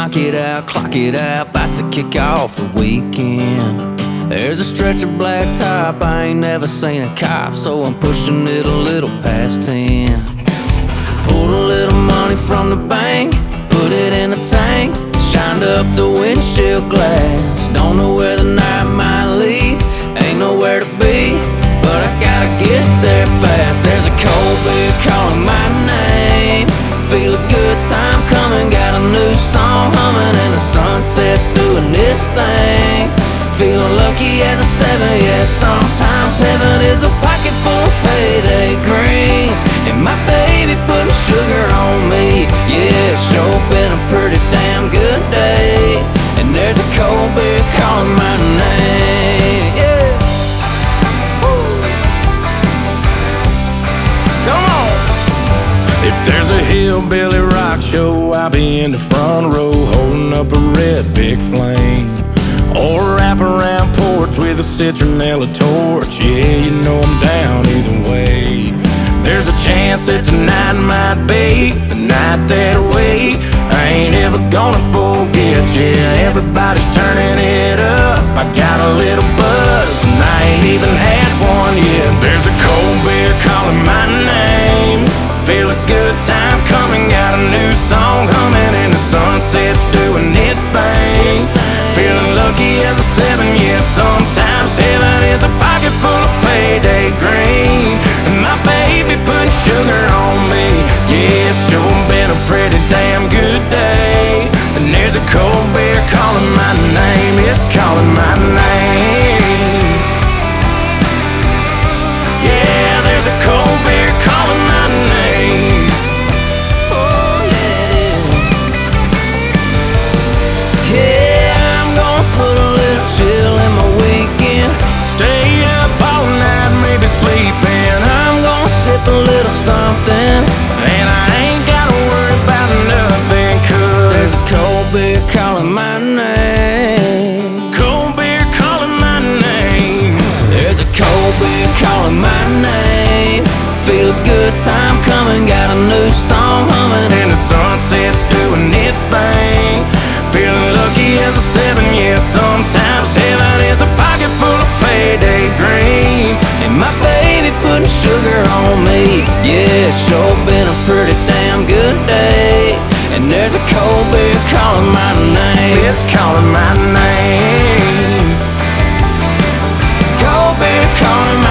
clock it out, about to kick off the weekend. There's a stretch of black top, I ain't never seen a cop, so I'm pushing it a little past 10. Pulled a little money from the bank, put it in a tank, shined up the windshield glass. Don't know where the night might lead, ain't nowhere to be, but I gotta get there fast. There's a cold beer calling my name, feel a good time coming, got a new song humming, and the sunset's doing this thing. Feeling lucky as a 7, yeah, sometimes heaven is a pocket full of payday green, and my baby putting sugar on me, yeah, it's sure been a pretty damn good day, and there's a cold beer calling my name, yeah. Woo. Come on. If there's a hillbilly rock show, I'll be in the front row holding up a red big flame, or a wrap-around porch with a citronella torch. Yeah, you know I'm down either way. There's a chance that tonight might be the night that I wait. I ain't ever gonna forget, yeah, everybody's turning it up. I got a little buzz and I ain't even had one yet. There's a cold beer calling my name, feel a good time coming, got a new song humming, and the sunset's doing its thing. Feeling lucky as a 7, yeah, sometimes heaven is a pocket full of payday green, and my baby putting sugar on me, yeah, it's sure been a pretty damn good day, and there's a cold beer calling my name, it's calling my name. Yeah, there's a cold beer calling my name. Oh yeah, it is. Yeah, put a little chill in my weekend, Stay up all night, maybe sleeping. I'm gonna sip a little something, And I ain't gotta worry about nothing, 'cause there's a cold beer calling my name. cold beer calling my name. There's a cold beer calling my name, feel a good time coming, got a new song humming, And the sunset's doing its thing. Feeling lucky as a 7, yeah, sometimes heaven is a pocket full of payday green, and my baby putting sugar on me, yeah, it's sure been a pretty damn good day, and there's a cold beer calling my name. it's calling my name. Cold beer calling my